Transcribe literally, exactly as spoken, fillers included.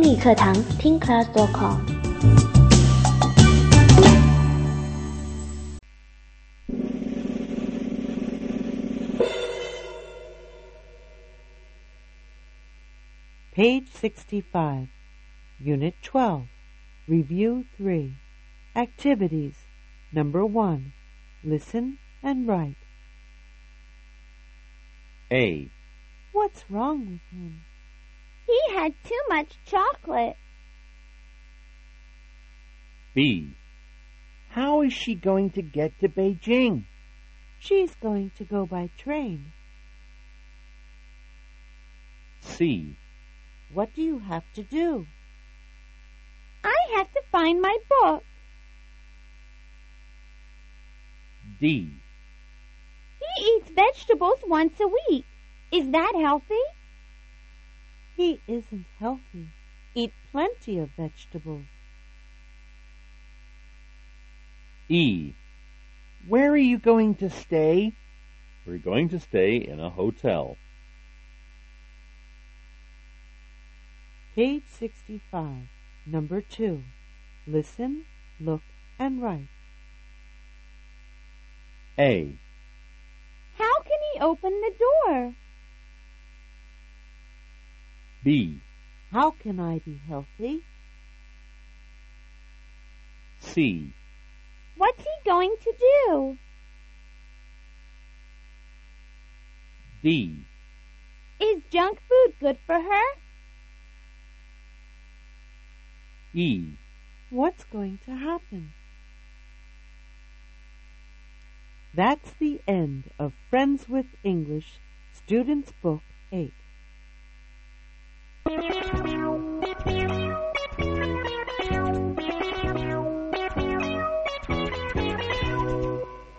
英语课堂听 class dot com。 Page sixty-five, Unit twelve, Review three, Activities, Number one, Listen and Write. A. What's wrong with him? He had too much chocolate. B. How is she going to get to Beijing? She's going to go by train. C. What do you have to do? I have to find my book. D. He eats vegetables once a week. Is that healthy? He isn't healthy. Eat plenty of vegetables. E. Where are you going to stay? We're going to stay in a hotel. Page sixty-five, Number two, Listen, Look, and Write. A. How can he open the door? B. How can I be healthy? C. What's he going to do? D. Is junk food good for her? E. What's going to happen? That's the end of Friends with English, Students Book eight.